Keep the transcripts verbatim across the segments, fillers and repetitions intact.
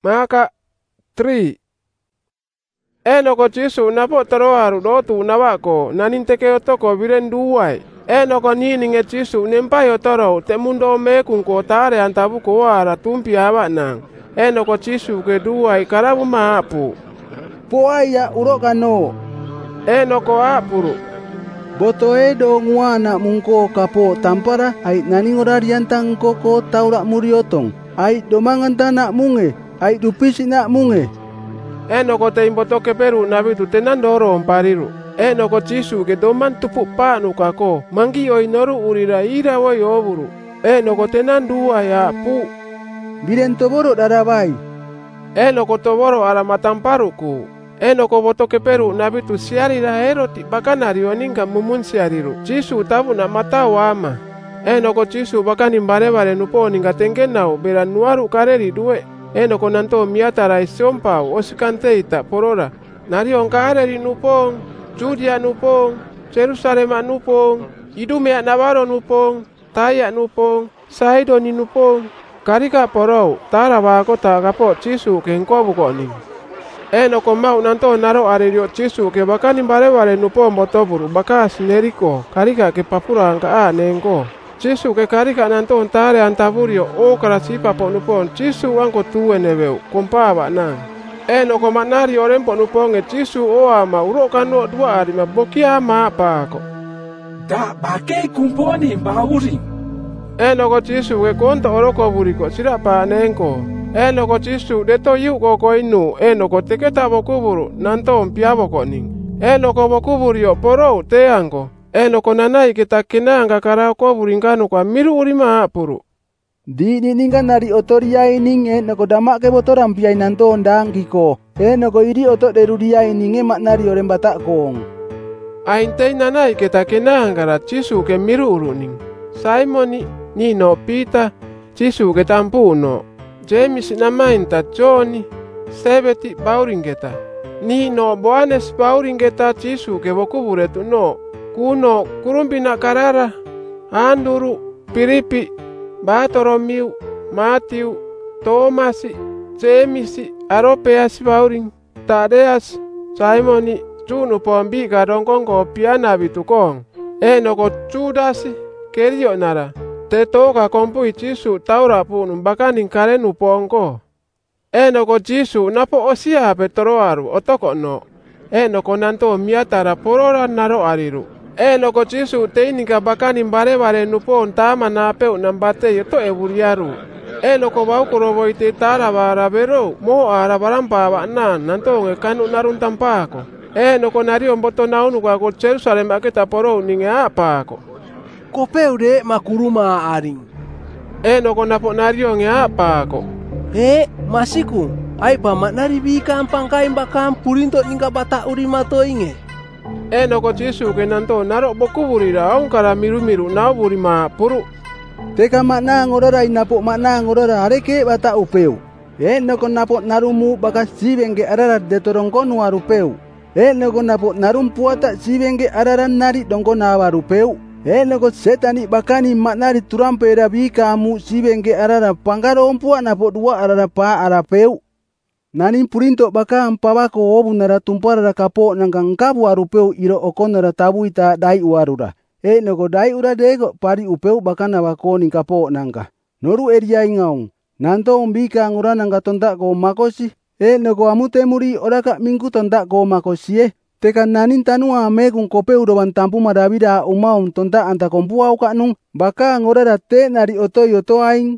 Maka three. Enoko Jisu napo toroaru dotu nawako naninteke otoko viren duwai. Enoko nininge Jisu nempayo toro temundo mekunko tare antabuko wara tumpi awa nang. Enoko Jisu ke duwai karabu maapu. Poaya urokano. Enoko apuru. Boto edo nguana mungko kapo tampara ai naningorarian tangkoko taura muriotong. Ai domangan tanak munge, ai dupisi nak munge. Enoko te imboto ke peru nabitu tenandoro ompariru. Enoko Jisu ke doman tupu panu kako mangi oinoru urira ira woi oburu. Enoko tenandua ya pu. Biren toboro darabai. Enoko toboro ala matamparuku. Enoko boto ke peru nabitu siarira eroti bakanari oninga mumun siariru. Jisu tabu na mata wama. Enoko Jisu bakani bare bare nupo ninga tengenau bera nuaru kareri duwe. Enoko nanto miatara isiompau osikanteita porora. Nari onkareri nupong, Judia nupong, Jerusalema nupong, Idumea Navarro nupong, Taya nupong, Saidoni nupong. Karika porou, tara wakota kapo Jisu ke nkobu koning. Enoko mau nanto naro arerio Jisu ke bakani bare bare nupong botoburu baka sineriko. Karika ke papura angka a nengko. Jisu ke karika nanto tare antaburio o karasipa po nupon Jisu angko tuwe neveu kompaba nang. Enoko manari orempo nuponge Jisu o ama urokano dua arima bokia ma pako. Da bake kumponi bauri. Enoko Jisu ke konto oroko buriko sirapa nengko. Enoko Jisu deto yu koko inu enoko teketa bokuburu nanto mpiabo koning. Enoko bokuburio porou te angko. Enoko nanai kita kinanga karao ko buringkanu kwa miru urima apuru. Di nininga nari otoria ining enoko damak ke botoram piai nanto ondang kiko. Enoko iri otot derudia ininge maknari orem batak kong. Aintei nanai kita kinanga ra Jisu ke miru uruning. Simoni, Nino, Peter, Jisu ke tampuno. James namainta Johnny, Sebeti bauringeta. Nino Boanes bauringeta Jisu ke bokuburetu no. Kuno kurumbina karara, Anduru, Piripi, Bartolomiu, Matiu, Tomasi, Jemisi, Aropeas bauring, Tadeas, Simoni, Junu pombi kadongkongo piana bitukong. Enoko Judasi, Kerio nara, te toka kompui Jisu taura punum bakaning karenu pongko. Enoko Jisu napo osia petoroaru otoko no. Enoko nanto miatara porora naro ariru. Enoko Jisu teinika bakani bare bare nupon tama na peu nambate yoto eburiaru. Enoko baukuro boite tara bara bero mo ara barampa ba nan nanto ngekanu narun tampako. Enoko nario mboto naunu kwa ko Jerusalem aketa poro ninge apako. Ko peu de makuruma aring. Enoko napo nario nge apako. Eh, masiku, ai pa maknari bika ampangkai mbakam purinto ninga bata urimato inge. Enoko Jisu ke nanto naro bokuburira ongkara miru miru nau burima puru. Teka makna ngorora inapo makna ngorora areke bata upeu. Enoko napo narumu bakas sibenge arara detorongko nuarupeu. Enoko napo narumpuata sibenge arara nari dongko nawarupeu. Enoko setani bakani maknari turampe rabika amu sibenge arara pangaro ompua napo dua arara pa arapeu. Nanin purinto baka ampabako obu nara tumpara kapo nangkang kabu arupeu iro okonara tabu ita dai uarura. E nogo dai ura dego pari upeu bakana bako ning kapo nangka. Noru eria ingaung. Nanto umbika ngura nangka tontak ko makosi. E nogo amute muri oraka minggu tontak ko makosi e. Teka nanin tanua megung kopeu doban tampu madabida umaum tontak anta kompua uka nung. Baka ngura te nari oto yoto aing.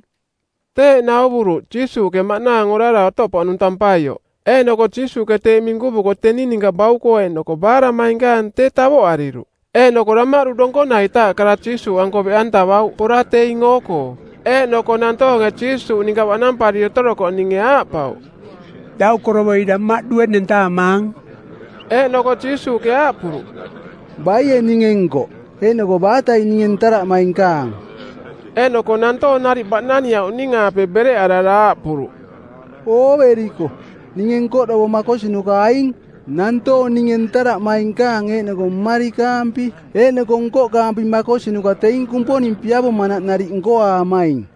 Te nauburu Jisu ke makna ngorara otopo anun tampayo. Enoko Jisu ke te minggu buko tenininga bauko enoko bara maingan te tabo ariru. Enoko ramaru dongko naita kara Jisu angko be anta bau pura te ingoko. Enoko nanto nge Jisu ninga wanampari otoroko ninge apau. Dau korobo ida mak duet nenta mang. Enoko Jisu ke apuru. Baye ningenko. Enoko bata ningen tarak mainkang. Enoko nanto nari baknani ya uninga pe bere arara apuru. Oh beriko. Ningenko dobo makosi nuka aing. Nanto ningen tarak mainkang enoko mari kampi. Enoko ngko kampi makosi nuka teing kumpo nimpiabo manak nari ngko amaing.